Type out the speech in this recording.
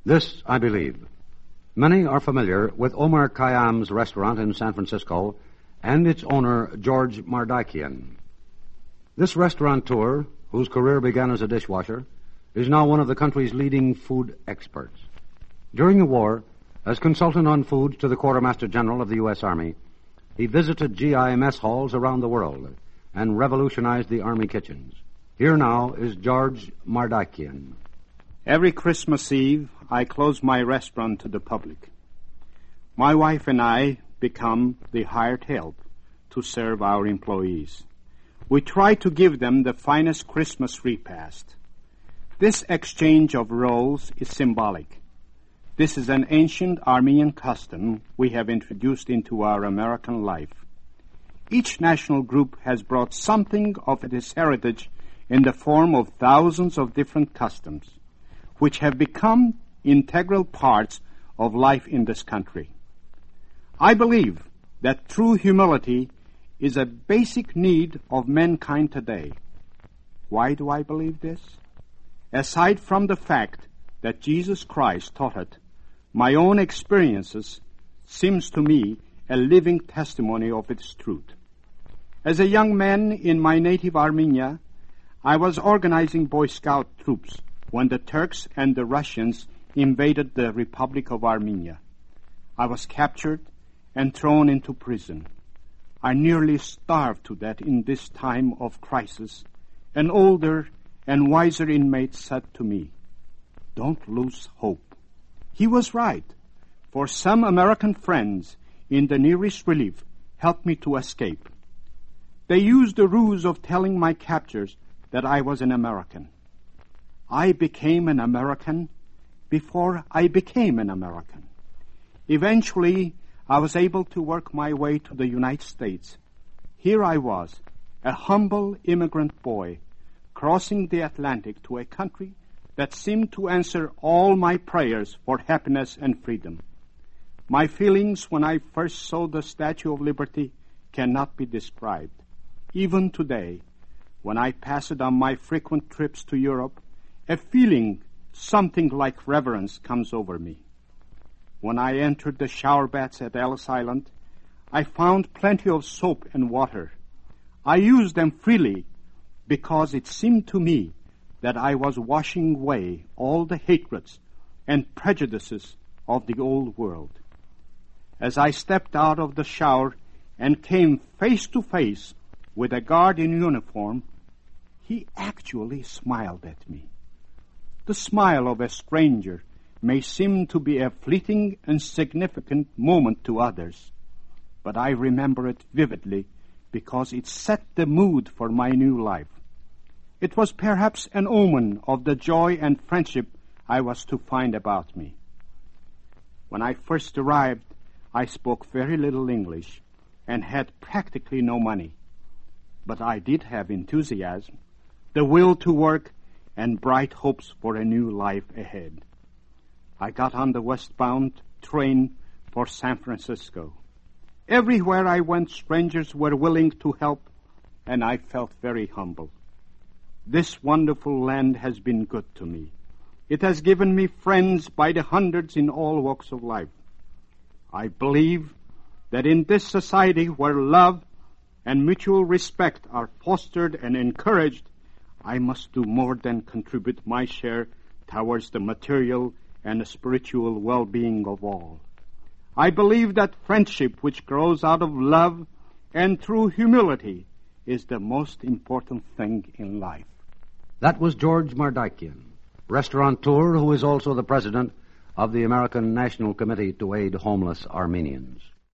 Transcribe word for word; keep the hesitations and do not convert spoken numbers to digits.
This I believe. Many are familiar with Omar Khayyam's restaurant in San Francisco and its owner, George Mardikian. This restaurateur, whose career began as a dishwasher, is now one of the country's leading food experts. During the war, as consultant on foods to the Quartermaster General of the U S. Army, he visited G I mess halls around the world and revolutionized the Army kitchens. Here now is George Mardikian. Every Christmas Eve, I close my restaurant to the public. My wife and I become the hired help to serve our employees. We try to give them the finest Christmas repast. This exchange of roles is symbolic. This is an ancient Armenian custom we have introduced into our American life. Each national group has brought something of its heritage in the form of thousands of different customs, which have become integral parts of life in this country. I believe that true humility is a basic need of mankind today. Why do I believe this? Aside from the fact that Jesus Christ taught it, my own experiences seems to me a living testimony of its truth. As a young man in my native Armenia, I was organizing Boy Scout troops when the Turks and the Russians invaded the Republic of Armenia. I was captured and thrown into prison. I nearly starved to death in this time of crisis. An older and wiser inmate said to me, "Don't lose hope." He was right, for some American friends in the nearest relief helped me to escape. They used the ruse of telling my captors that I was an American. I became an American before I became an American. Eventually, I was able to work my way to the United States. Here I was, a humble immigrant boy, crossing the Atlantic to a country that seemed to answer all my prayers for happiness and freedom. My feelings when I first saw the Statue of Liberty cannot be described. Even today, when I pass it on my frequent trips to Europe, a feeling something like reverence comes over me. When I entered the shower baths at Ellis Island, I found plenty of soap and water. I used them freely because it seemed to me that I was washing away all the hatreds and prejudices of the old world. As I stepped out of the shower and came face to face with a guard in uniform, he actually smiled at me. The smile of a stranger may seem to be a fleeting and significant moment to others, but I remember it vividly because it set the mood for my new life. It was perhaps an omen of the joy and friendship I was to find about me. When I first arrived, I spoke very little English and had practically no money, but I did have enthusiasm, the will to work, and bright hopes for a new life ahead. I got on the westbound train for San Francisco. Everywhere I went, strangers were willing to help, and I felt very humble. This wonderful land has been good to me. It has given me friends by the hundreds in all walks of life. I believe that in this society where love and mutual respect are fostered and encouraged, I must do more than contribute my share towards the material and the spiritual well-being of all. I believe that friendship which grows out of love and through humility is the most important thing in life. That was George Mardikian, restaurateur who is also the president of the American National Committee to Aid Homeless Armenians.